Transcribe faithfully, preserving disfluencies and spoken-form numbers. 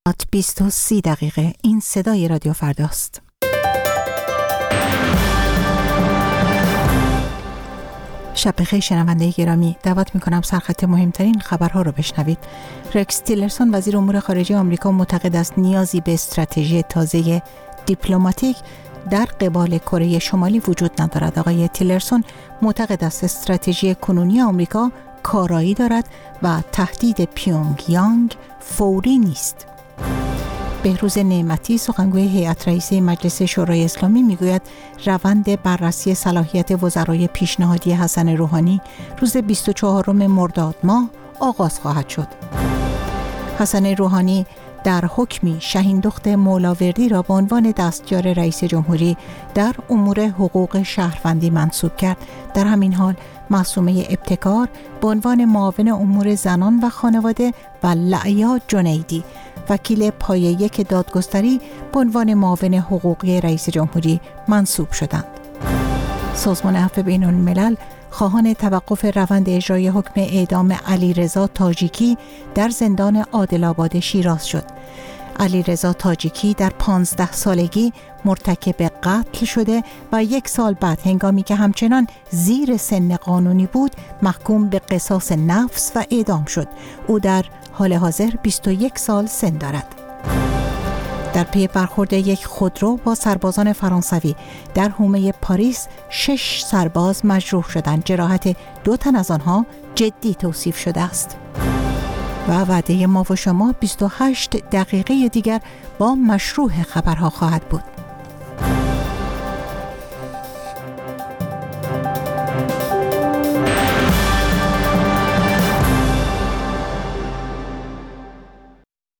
بیست و سی دقیقه. این صدای رادیو فرداست. شب بخیر شنونده گرامی، دعوت میکنم سرخط مهمترین خبرها رو بشنوید. رکس تیلرسون وزیر امور خارجه آمریکا معتقد است نیازی به استراتژی تازه دیپلماتیک در قبال کره شمالی وجود ندارد. آقای تیلرسون معتقد است استراتژی کنونی آمریکا کارایی دارد و تهدید پیونگ یانگ فوری نیست. بهروز نعمتی سخنگوی هیئت رئیسه مجلس شورای اسلامی میگوید روند بررسی صلاحیت وزرای پیشنهادی حسن روحانی روز بیست و چهارم مرداد ماه آغاز خواهد شد. حسن روحانی در حکمی شهین دخت مولاوردی را به عنوان دستیار رئیس جمهوری در امور حقوق شهروندی منصوب کرد. در همین حال معصومه ابتکار به عنوان معاون امور زنان و خانواده و لعیا جنیدی وکیل پایه یک دادگستری به عنوان معاون حقوقی رئیس جمهوری منصوب شدند. سازمان عفو بین الملل خواهان توقف روند اجرای حکم اعدام علیرضا تاجیکی در زندان عادل‌آباد شیراز شد. علیرضا تاجیکی در پانزده سالگی مرتکب قتل شده و یک سال بعد هنگامی که همچنان زیر سن قانونی بود محکوم به قصاص نفس و اعدام شد. او در حال حاضر بیست و یک سال سن دارد. در پی برخورد یک خودرو با سربازان فرانسوی در حومه پاریس شش سرباز مجروح شدند. جراحت دو تن از آنها جدی توصیف شده است. و وعده ما و شما بیست و هشت دقیقه دیگر با مشروع خبرها خواهد بود.